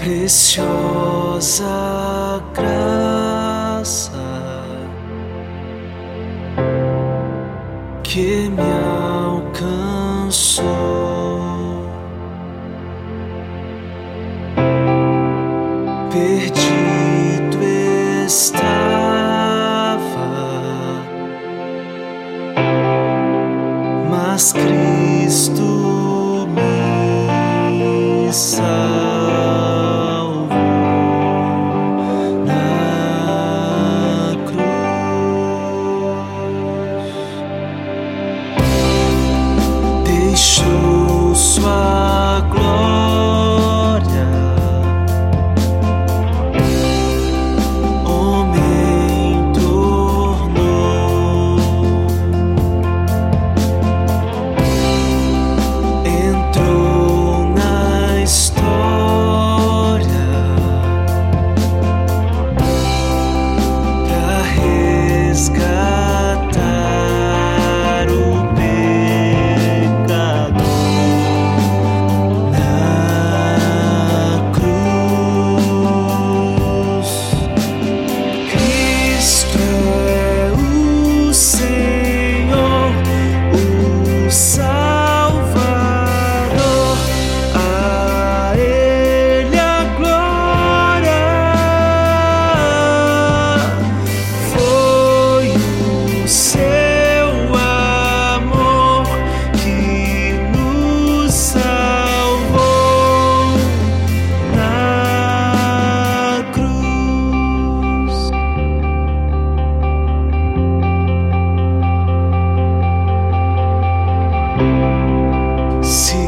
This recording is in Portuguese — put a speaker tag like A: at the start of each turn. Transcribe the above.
A: Preciosa graça que me alcançou, perdido estava, mas Cristo me salvou na cruz, deixou sua glória, homem tornou, entrou na história pra resgatar o pecador na cruz. Cristo é o Senhor, o Salvador, a Ele a glória. Foi o seu amor que nos salvou na cruz. Se